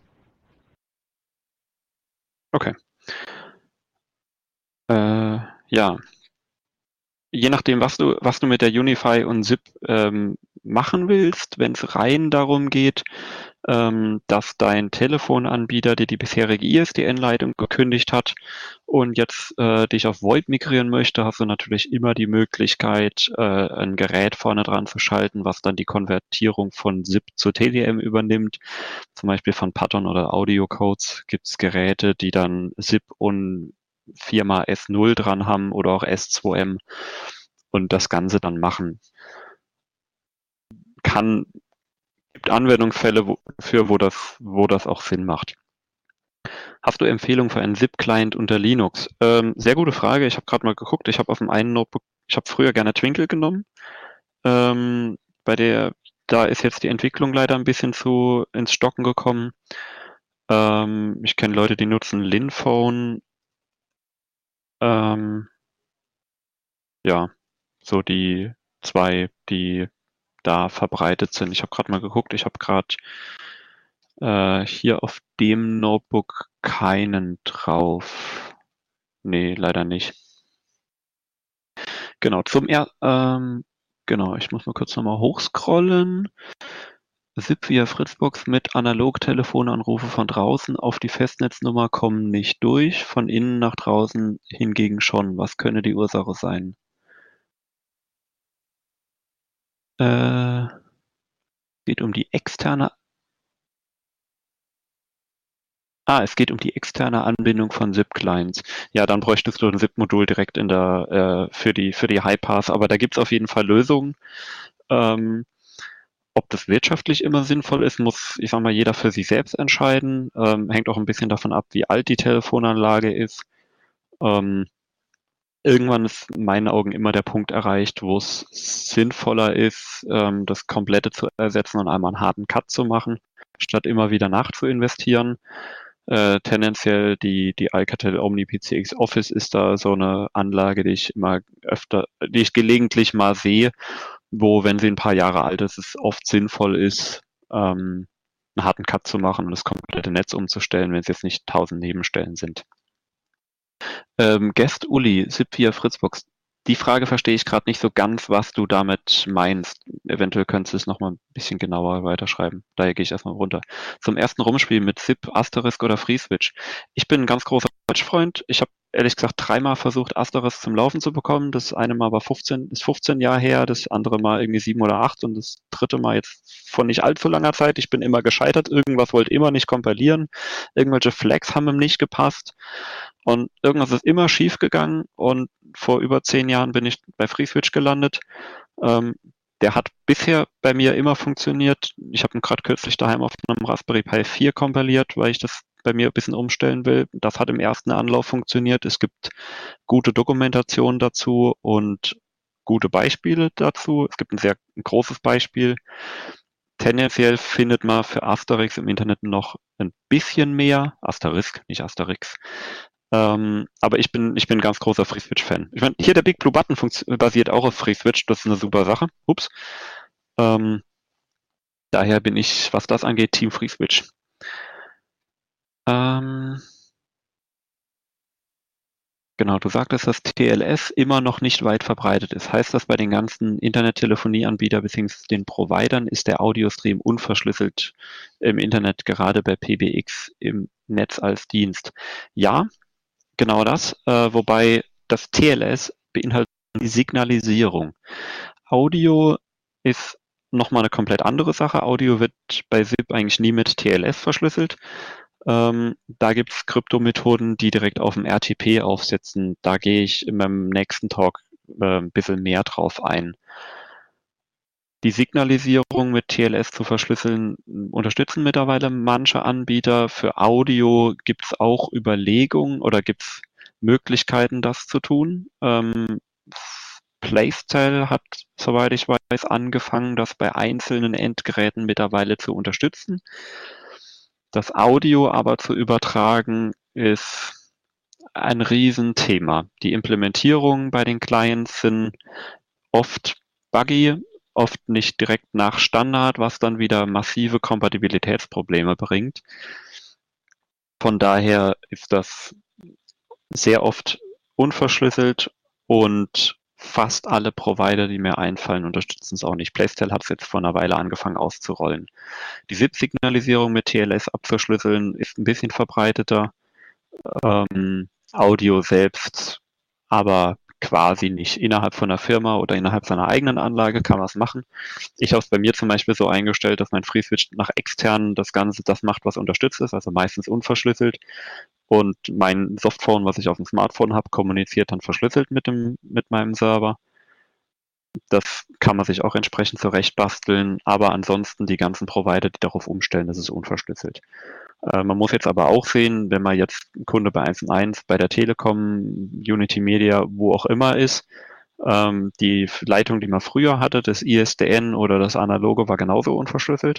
okay. Äh, ja, je nachdem, was du, was du mit der Unify und S I P ähm, machen willst, wenn es rein darum geht, ähm, dass dein Telefonanbieter dir die bisherige I S D N-Leitung gekündigt hat und jetzt äh, dich auf VoIP migrieren möchte, hast du natürlich immer die Möglichkeit, äh, ein Gerät vorne dran zu schalten, was dann die Konvertierung von S I P zu T D M übernimmt. Zum Beispiel von Patton oder Audiocodes gibt es Geräte, die dann S I P und Firma S null dran haben oder auch S zwei M und das Ganze dann machen. Kann, gibt Anwendungsfälle wo, für, wo das, wo das auch Sinn macht. Hast du Empfehlungen für einen S I P-Client unter Linux? Ähm, sehr gute Frage. Ich habe gerade mal geguckt. Ich habe auf dem einen Notebook, ich habe früher gerne Twinkle genommen. Ähm, bei der, da ist jetzt die Entwicklung leider ein bisschen zu ins Stocken gekommen. Ähm, ich kenne Leute, die nutzen Linphone. Ähm, ja, so die zwei, die da verbreitet sind. Ich habe gerade mal geguckt. Ich habe gerade äh, hier auf dem Notebook keinen drauf. Nee, leider nicht. Genau, zum er ähm, genau, ich muss mal kurz nochmal hochscrollen. S I P via Fritzbox mit Analog-Telefonanrufe von draußen auf die Festnetznummer kommen nicht durch, von innen nach draußen hingegen schon. Was könne die Ursache sein? Äh, geht um die externe Ah, es geht um die externe Anbindung von S I P-Clients. Ja, dann bräuchtest du ein S I P-Modul direkt in der äh, für die für die High-Path, aber da gibt's auf jeden Fall Lösungen. Ähm, ob das wirtschaftlich immer sinnvoll ist, muss, ich sag mal, jeder für sich selbst entscheiden. Ähm, hängt auch ein bisschen davon ab, wie alt die Telefonanlage ist. Ähm, irgendwann ist in meinen Augen immer der Punkt erreicht, wo es sinnvoller ist, ähm, das Komplette zu ersetzen und einmal einen harten Cut zu machen, statt immer wieder nachzuinvestieren. Äh, tendenziell die, die Alcatel Omni P C X Office ist da so eine Anlage, die ich immer öfter, die ich gelegentlich mal sehe, wo, wenn sie ein paar Jahre alt ist, es oft sinnvoll ist, ähm, einen harten Cut zu machen und das komplette Netz umzustellen, wenn es jetzt nicht tausend Nebenstellen sind. Ähm, Guest Uli, S I P via Fritzbox. Die Frage verstehe ich gerade nicht so ganz, was du damit meinst. Eventuell könntest du es nochmal ein bisschen genauer weiterschreiben. Daher gehe ich erstmal runter. Zum ersten Rumspiel mit Zip, Asterisk oder FreeSwitch. Ich bin ein ganz großer Switch-Freund. Ich habe ehrlich gesagt dreimal versucht, Asterisk zum Laufen zu bekommen. Das eine Mal war fünfzehn, ist fünfzehn Jahre her, das andere Mal irgendwie sieben oder acht und das dritte Mal jetzt von nicht allzu langer Zeit. Ich bin immer gescheitert. Irgendwas wollte immer nicht kompilieren. Irgendwelche Flags haben ihm nicht gepasst. Und irgendwas ist immer schief gegangen und vor über zehn Jahren bin ich bei FreeSwitch gelandet. Ähm, der hat bisher bei mir immer funktioniert. Ich habe ihn gerade kürzlich daheim auf einem Raspberry Pi vier kompiliert, weil ich das bei mir ein bisschen umstellen will. Das hat im ersten Anlauf funktioniert. Es gibt gute Dokumentation dazu und gute Beispiele dazu. Es gibt ein sehr ein großes Beispiel. Tendenziell findet man für Asterix im Internet noch ein bisschen mehr. Asterisk, nicht Asterix. Ähm, aber ich bin, ich bin ein ganz großer FreeSwitch-Fan. Ich meine, hier der Big Blue Button basiert auch auf FreeSwitch, das ist eine super Sache. Ups. Ähm, daher bin ich, was das angeht, Team FreeSwitch. Ähm, genau, du sagtest, dass T L S immer noch nicht weit verbreitet ist. Heißt das, bei den ganzen Internet-Telefonie-Anbietern bzw. den Providern ist der Audiostream unverschlüsselt im Internet, gerade bei P B X im Netz als Dienst? Ja, genau das, äh, wobei das T L S beinhaltet die Signalisierung. Audio ist nochmal eine komplett andere Sache. Audio wird bei S I P eigentlich nie mit T L S verschlüsselt. Ähm, da gibt es Kryptomethoden, die direkt auf dem R T P aufsetzen. Da gehe ich in meinem nächsten Talk äh, ein bisschen mehr drauf ein. Die Signalisierung mit T L S zu verschlüsseln unterstützen mittlerweile manche Anbieter. Für Audio gibt es auch Überlegungen oder gibt es Möglichkeiten, das zu tun. Ähm, Playstyle hat, soweit ich weiß, angefangen, das bei einzelnen Endgeräten mittlerweile zu unterstützen. Das Audio aber zu übertragen, ist ein Riesenthema. Die Implementierungen bei den Clients sind oft buggy, oft nicht direkt nach Standard, was dann wieder massive Kompatibilitätsprobleme bringt. Von daher ist das sehr oft unverschlüsselt und fast alle Provider, die mir einfallen, unterstützen es auch nicht. Playstyle hat es jetzt vor einer Weile angefangen auszurollen. Die S I P-Signalisierung mit T L S abzuschlüsseln ist ein bisschen verbreiteter. Ähm, Audio selbst aber quasi nicht. Innerhalb von einer Firma oder innerhalb seiner eigenen Anlage kann man es machen. Ich habe es bei mir zum Beispiel so eingestellt, dass mein FreeSwitch nach extern das Ganze das macht, was unterstützt ist, also meistens unverschlüsselt. Und mein Softphone, was ich auf dem Smartphone habe, kommuniziert dann verschlüsselt mit dem, mit meinem Server. Das kann man sich auch entsprechend zurechtbasteln, aber ansonsten die ganzen Provider, die darauf umstellen, das ist unverschlüsselt. Äh, man muss jetzt aber auch sehen, wenn man jetzt ein Kunde bei eins und eins, bei der Telekom, Unity Media, wo auch immer ist, ähm, die Leitung, die man früher hatte, das I S D N oder das Analoge, war genauso unverschlüsselt.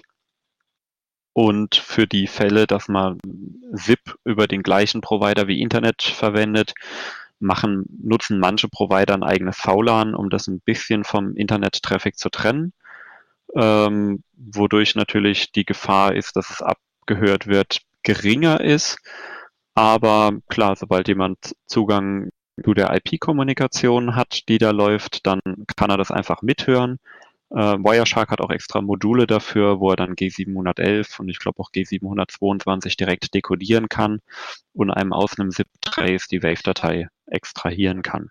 Und für die Fälle, dass man S I P über den gleichen Provider wie Internet verwendet, machen, nutzen manche Provider ein eigenes V LAN, um das ein bisschen vom Internet-Traffic zu trennen, ähm, wodurch natürlich die Gefahr ist, dass es abgehört wird, geringer ist. Aber klar, sobald jemand Zugang zu der I P-Kommunikation hat, die da läuft, dann kann er das einfach mithören. Äh, Wireshark hat auch extra Module dafür, wo er dann G siebenhundertelf und ich glaube auch G siebenhundertzweiundzwanzig direkt dekodieren kann und einem aus einem S I P-Trace die Wave-Datei extrahieren kann.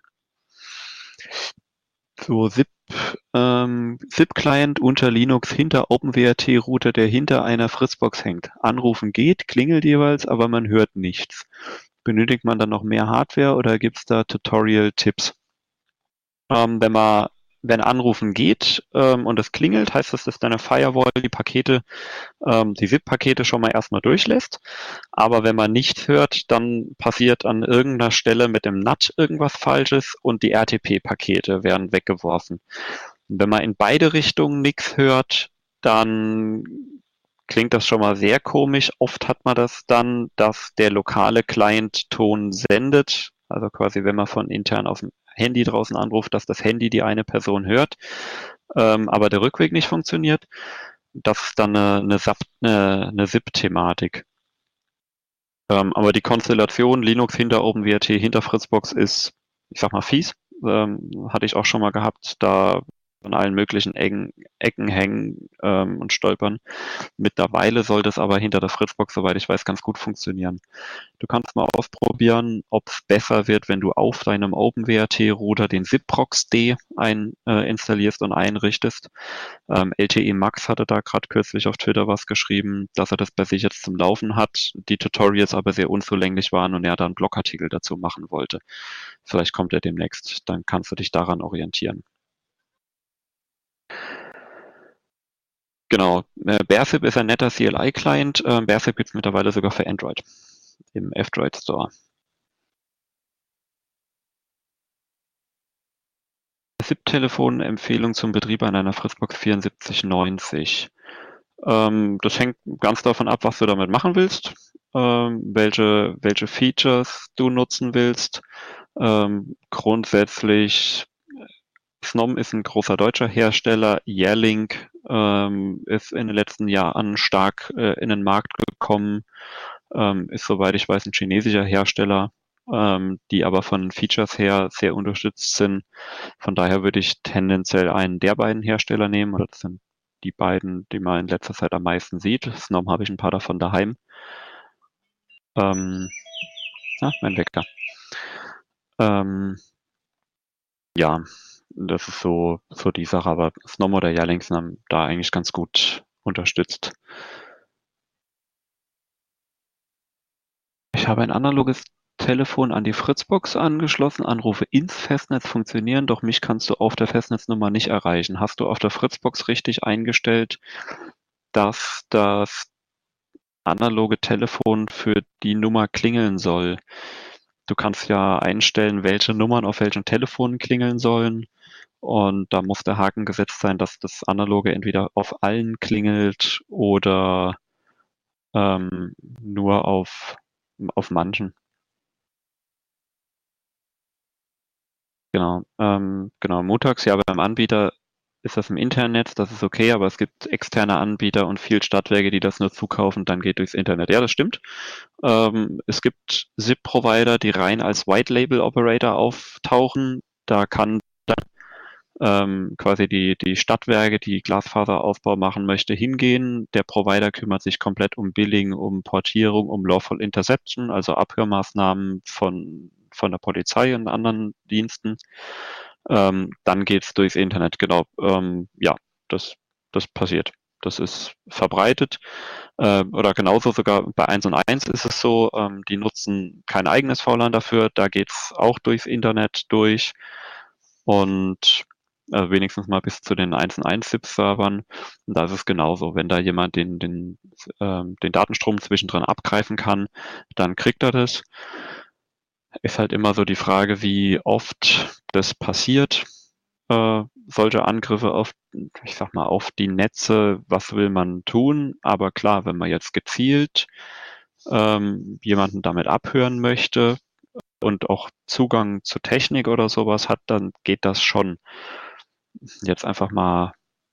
So, S I P, ähm, S I P-Client unter Linux hinter OpenWRT-Router, der hinter einer Fritzbox hängt. Anrufen geht, klingelt jeweils, aber man hört nichts. Benötigt man dann noch mehr Hardware oder gibt es da Tutorial-Tipps? Ähm, wenn man wenn Anrufen geht ähm, und es klingelt, heißt das, dass deine Firewall die Pakete, ähm, die S I P-Pakete schon mal erstmal durchlässt. Aber wenn man nichts hört, dann passiert an irgendeiner Stelle mit dem N A T irgendwas Falsches und die R T P-Pakete werden weggeworfen. Und wenn man in beide Richtungen nichts hört, dann klingt das schon mal sehr komisch. Oft hat man das dann, dass der lokale Client Ton sendet, also quasi wenn man von intern auf dem Handy draußen anruft, dass das Handy die eine Person hört, ähm, aber der Rückweg nicht funktioniert. Das ist dann eine, eine, eine, eine S I P-Thematik. Ähm, aber die Konstellation Linux hinter OpenWRT, hinter Fritzbox ist, ich sag mal, fies, ähm, hatte ich auch schon mal gehabt, da an allen möglichen Ecken, Ecken hängen ähm, und stolpern. Mittlerweile sollte es aber hinter der Fritzbox, soweit ich weiß, ganz gut funktionieren. Du kannst mal ausprobieren, ob es besser wird, wenn du auf deinem OpenWrt-Router den ZipRox-D ein, äh, installierst und einrichtest. Ähm, L T E Max hatte da gerade kürzlich auf Twitter was geschrieben, dass er das bei sich jetzt zum Laufen hat, die Tutorials aber sehr unzulänglich waren und er da einen Blogartikel dazu machen wollte. Vielleicht kommt er demnächst, dann kannst du dich daran orientieren. Genau, äh, Bearsip ist ein netter C L I-Client. Äh, Bearsip gibt es mittlerweile sogar für Android im F-Droid Store. S I P-Telefon, Empfehlung zum Betrieb an einer Fritzbox vierundsiebzig neunzig. Ähm, das hängt ganz davon ab, was du damit machen willst, ähm, welche, welche Features du nutzen willst. Ähm, grundsätzlich, Snom ist ein großer deutscher Hersteller. Yearlink ähm, ist in den letzten Jahren stark äh, in den Markt gekommen, ähm, ist, soweit ich weiß, ein chinesischer Hersteller, ähm, die aber von Features her sehr unterstützt sind. Von daher würde ich tendenziell einen der beiden Hersteller nehmen, oder das sind die beiden, die man in letzter Zeit am meisten sieht. Snom habe ich ein paar davon daheim. Ähm, ah, mein Wecker. Ähm, ja, das ist so, so die Sache, aber Snom oder Yearlink haben da eigentlich ganz gut unterstützt. Ich habe ein analoges Telefon an die Fritzbox angeschlossen, Anrufe ins Festnetz funktionieren, doch mich kannst du auf der Festnetznummer nicht erreichen. Hast du auf der Fritzbox richtig eingestellt, dass das analoge Telefon für die Nummer klingeln soll? Du kannst ja einstellen, welche Nummern auf welchen Telefonen klingeln sollen. Und da muss der Haken gesetzt sein, dass das analoge entweder auf allen klingelt oder ähm, nur auf, auf manchen. Genau, ähm, genau, montags, ja, beim Anbieter ist das im Internet, das ist okay, aber es gibt externe Anbieter und viel Stadtwerke, die das nur zukaufen, dann geht durchs Internet. Ja, das stimmt. Ähm, es gibt S I P-Provider, die rein als White-Label-Operator auftauchen. Da kann ähm, quasi die, die Stadtwerke, die Glasfaseraufbau machen möchte, hingehen. Der Provider kümmert sich komplett um Billing, um Portierung, um Lawful Interception, also Abhörmaßnahmen von, von der Polizei und anderen Diensten. Ähm, dann geht's durchs Internet, genau. Ähm, ja, das, das passiert. Das ist verbreitet. Äh, oder genauso sogar bei eins und eins ist es so, ähm, die nutzen kein eigenes V LAN dafür, da geht's auch durchs Internet durch. Und also wenigstens mal bis zu den eins und eins S I P-Servern. Und da ist es genauso. Wenn da jemand den, den, ähm, den Datenstrom zwischendrin abgreifen kann, dann kriegt er das. Ist halt immer so die Frage, wie oft das passiert. Äh, solche Angriffe auf, ich sag mal, auf die Netze, was will man tun? Aber klar, wenn man jetzt gezielt ähm, jemanden damit abhören möchte und auch Zugang zu Technik oder sowas hat, dann geht das schon. Jetzt einfach mal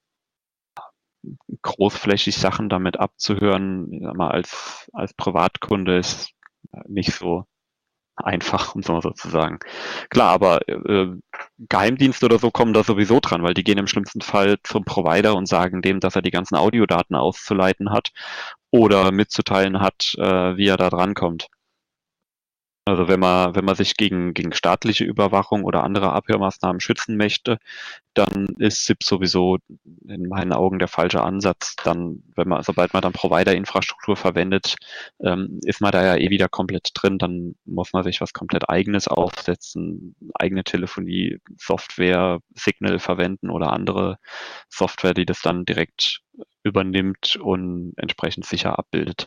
großflächig Sachen damit abzuhören, ich sag mal, als, als Privatkunde ist nicht so einfach, um es mal so zu sagen. Klar, aber äh, Geheimdienste oder so kommen da sowieso dran, weil die gehen im schlimmsten Fall zum Provider und sagen dem, dass er die ganzen Audiodaten auszuleiten hat oder mitzuteilen hat, äh, wie er da drankommt. Also wenn man, wenn man sich gegen, gegen staatliche Überwachung oder andere Abhörmaßnahmen schützen möchte, dann ist S I P sowieso in meinen Augen der falsche Ansatz. Dann, wenn man, sobald man dann Provider-Infrastruktur verwendet, ähm, ist man da ja eh wieder komplett drin. Dann muss man sich was komplett Eigenes aufsetzen, eigene Telefonie, Software, Signal verwenden oder andere Software, die das dann direkt übernimmt und entsprechend sicher abbildet.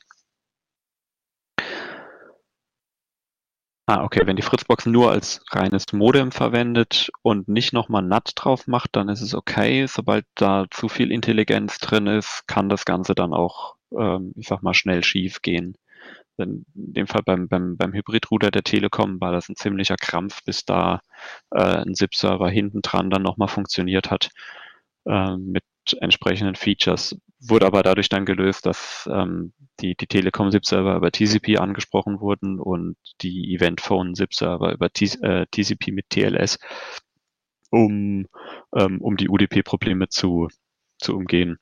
Ah, okay, wenn die Fritzbox nur als reines Modem verwendet und nicht nochmal N A T drauf macht, dann ist es okay. Sobald da zu viel Intelligenz drin ist, kann das Ganze dann auch, ähm, ich sag mal, schnell schief gehen. In dem Fall beim, beim, beim Hybrid-Router der Telekom war das ein ziemlicher Krampf, bis da äh, ein S I P-Server hinten dran dann nochmal funktioniert hat äh, mit entsprechenden Features. Wurde aber dadurch dann gelöst, dass ähm, die, die Telekom-S I P-Server über T C P angesprochen wurden und die Eventphone-S I P-Server über T, äh, T C P mit T L S. um, ähm, um die U D P-Probleme zu, zu umgehen.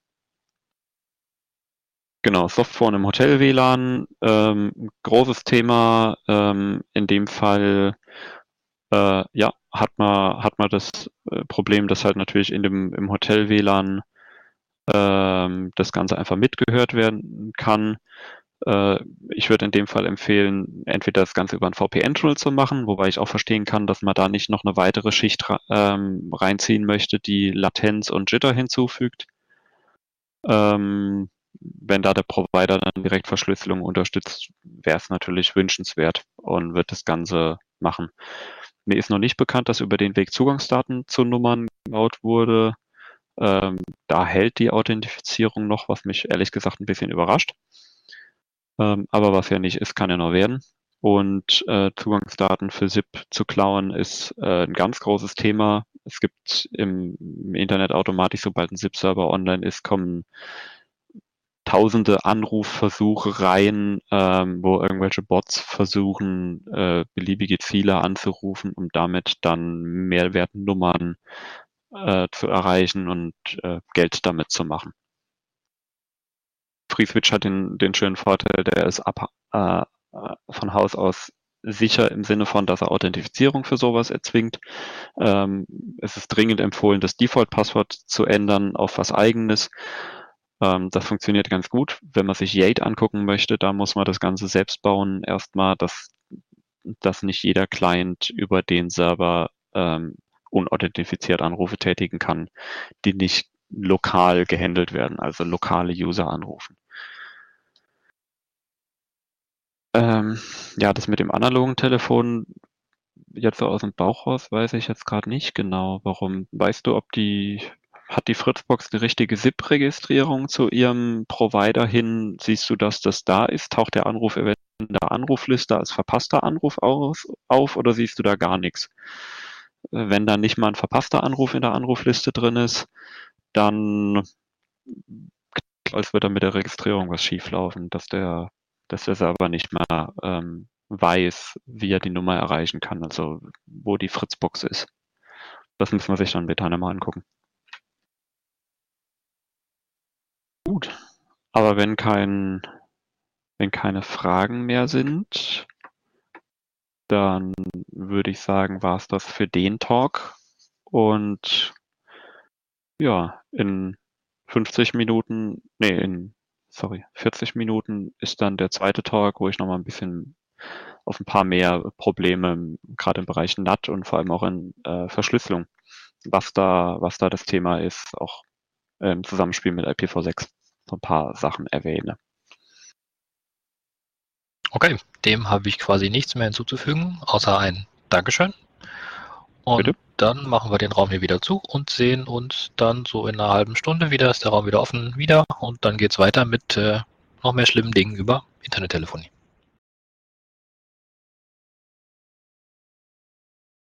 Genau, Softphone im Hotel-W L A N, ähm, großes Thema, ähm, in dem Fall, äh, ja, hat man, hat man das äh, Problem, dass halt natürlich in dem, im Hotel-W L A N ähm, das Ganze einfach mitgehört werden kann. Äh, ich würde in dem Fall empfehlen, entweder das Ganze über einen V P N-Tunnel zu machen, wobei ich auch verstehen kann, dass man da nicht noch eine weitere Schicht ähm, reinziehen möchte, die Latenz und Jitter hinzufügt. Ähm, wenn da der Provider dann direkt Verschlüsselung unterstützt, wäre es natürlich wünschenswert und wird das Ganze machen. Mir ist noch nicht bekannt, dass über den Weg Zugangsdaten zu Nummern gebaut wurde. Ähm, da hält die Authentifizierung noch, was mich ehrlich gesagt ein bisschen überrascht. Ähm, aber was ja nicht ist, kann ja noch werden. Und äh, Zugangsdaten für S I P zu klauen ist äh, ein ganz großes Thema. Es gibt im, im Internet automatisch, sobald ein S I P-Server online ist, kommen tausende Anrufversuche rein, ähm, wo irgendwelche Bots versuchen, äh, beliebige Ziele anzurufen, um damit dann Mehrwertnummern äh, zu erreichen und äh, Geld damit zu machen. FreeSwitch hat den, den schönen Vorteil, der ist ab, äh, von Haus aus sicher im Sinne von, dass er Authentifizierung für sowas erzwingt. Ähm, es ist dringend empfohlen, das Default-Passwort zu ändern auf was Eigenes. Ähm, das funktioniert ganz gut. Wenn man sich Yate angucken möchte, da muss man das Ganze selbst bauen. Erstmal, dass, dass nicht jeder Client über den Server ähm, unauthentifiziert Anrufe tätigen kann, die nicht lokal gehandelt werden, also lokale User anrufen. Ähm, ja, das mit dem analogen Telefon, jetzt so aus dem Bauch raus, weiß ich jetzt gerade nicht genau. Warum? Weißt du, ob die, hat die Fritzbox die richtige S I P-Registrierung zu ihrem Provider hin? Siehst du, dass das da ist? Taucht der Anruf eventuell in der Anrufliste als verpasster Anruf aus, auf oder siehst du da gar nichts? Wenn da nicht mal ein verpasster Anruf in der Anrufliste drin ist, dann als wird da mit der Registrierung was schieflaufen, dass der, dass der Server nicht mehr ähm, weiß, wie er die Nummer erreichen kann, also wo die Fritzbox ist. Das müssen wir sich dann später mal angucken. Gut. Aber wenn kein, wenn keine Fragen mehr sind, dann würde ich sagen, war es das für den Talk. Und ja, in fünfzig Minuten, nee, in, sorry, vierzig Minuten ist dann der zweite Talk, wo ich nochmal ein bisschen auf ein paar mehr Probleme, gerade im Bereich N A T und vor allem auch in äh, Verschlüsselung, was da, was da das Thema ist, auch im Zusammenspiel mit I P v sechs so ein paar Sachen erwähne. Okay, dem habe ich quasi nichts mehr hinzuzufügen, außer ein Dankeschön. Und Bitte? Dann machen wir den Raum hier wieder zu und sehen uns dann so in einer halben Stunde wieder, ist der Raum wieder offen wieder und dann geht es weiter mit äh, noch mehr schlimmen Dingen über Internettelefonie.